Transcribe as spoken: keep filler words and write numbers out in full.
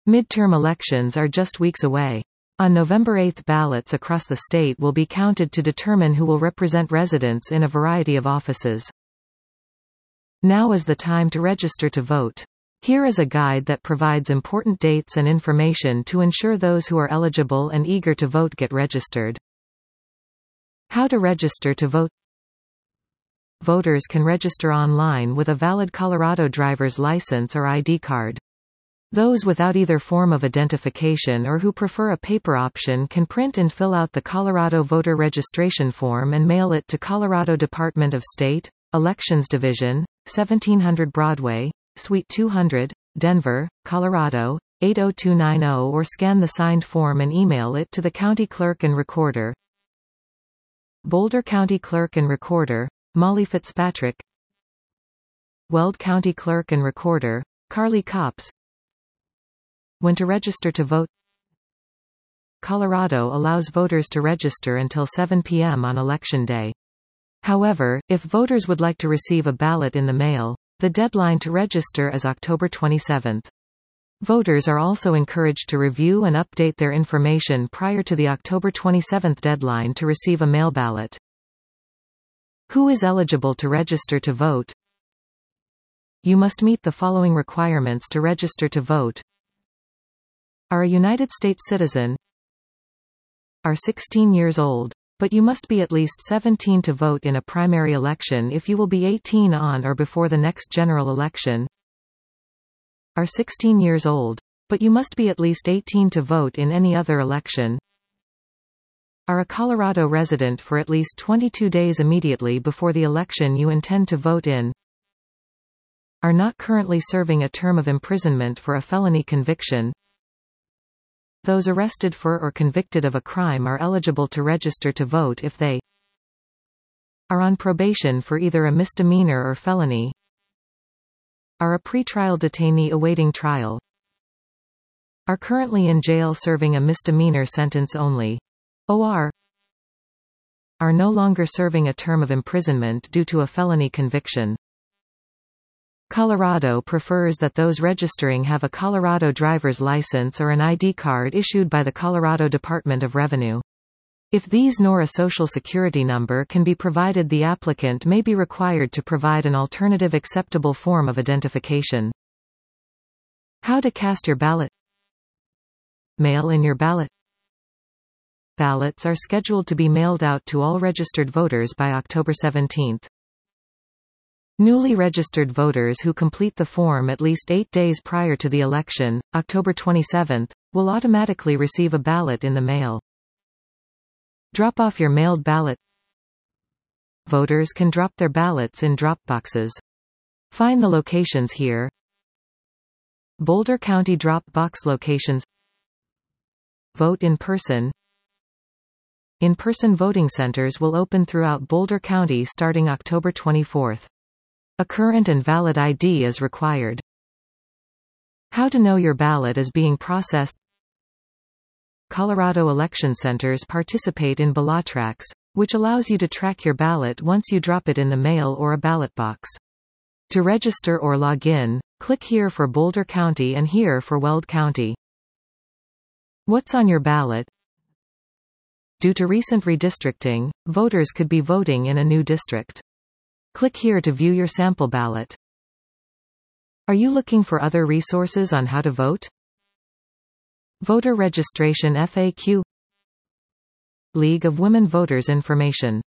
Midterm elections are just weeks away. On November eighth, ballots across the state will be counted to determine who will represent residents in a variety of offices. Now is the time to register to vote. Here is a guide that provides important dates and information to ensure those who are eligible and eager to vote get registered. How to register to vote. Voters can register online with a valid Colorado driver's license or I D card. Those without either form of identification or who prefer a paper option can print and fill out the Colorado Voter Registration Form and mail it to Colorado Department of State, Elections Division, seventeen hundred Broadway, Suite two hundred, Denver, Colorado, eight oh two nine oh, or scan the signed form and email it to the County Clerk and Recorder. Boulder County Clerk and Recorder, Molly Fitzpatrick. Weld County Clerk and Recorder, Carly Copps. When to register to vote. Colorado allows voters to register until seven p m on Election Day. However, if voters would like to receive a ballot in the mail, the deadline to register is October twenty-seventh. Voters are also encouraged to review and update their information prior to the October twenty-seventh deadline to receive a mail ballot. Who is eligible to register to vote? You must meet the following requirements to register to vote. Are a United States citizen. Are sixteen years old, but you must be at least seventeen to vote in a primary election if you will be eighteen on or before the next general election. Are sixteen years old, but you must be at least eighteen to vote in any other election. Are a Colorado resident for at least twenty-two days immediately before the election you intend to vote in. Are not currently serving a term of imprisonment for a felony conviction. Those arrested for or convicted of a crime are eligible to register to vote if they are on probation for either a misdemeanor or felony, are a pretrial detainee awaiting trial, are currently in jail serving a misdemeanor sentence only, or are no longer serving a term of imprisonment due to a felony conviction. Colorado prefers that those registering have a Colorado driver's license or an I D card issued by the Colorado Department of Revenue. If these nor a Social Security number can be provided, the applicant may be required to provide an alternative acceptable form of identification. How to cast your ballot. Mail in your ballot. Ballots are scheduled to be mailed out to all registered voters by October seventeenth. Newly registered voters who complete the form at least eight days prior to the election, October twenty-seventh, will automatically receive a ballot in the mail. Drop off your mailed ballot. Voters can drop their ballots in drop boxes. Find the locations here. Boulder County drop box locations. Vote in person. In-person voting centers will open throughout Boulder County starting October twenty-fourth. A current and valid I D is required. How to know your ballot is being processed. Colorado election centers participate in BallotTrax, which allows you to track your ballot once you drop it in the mail or a ballot box. To register or log in, click here for Boulder County and here for Weld County. What's on your ballot? Due to recent redistricting, voters could be voting in a new district. Click here to view your sample ballot. Are you looking for other resources on how to vote? Voter registration F A Q. League of Women Voters information.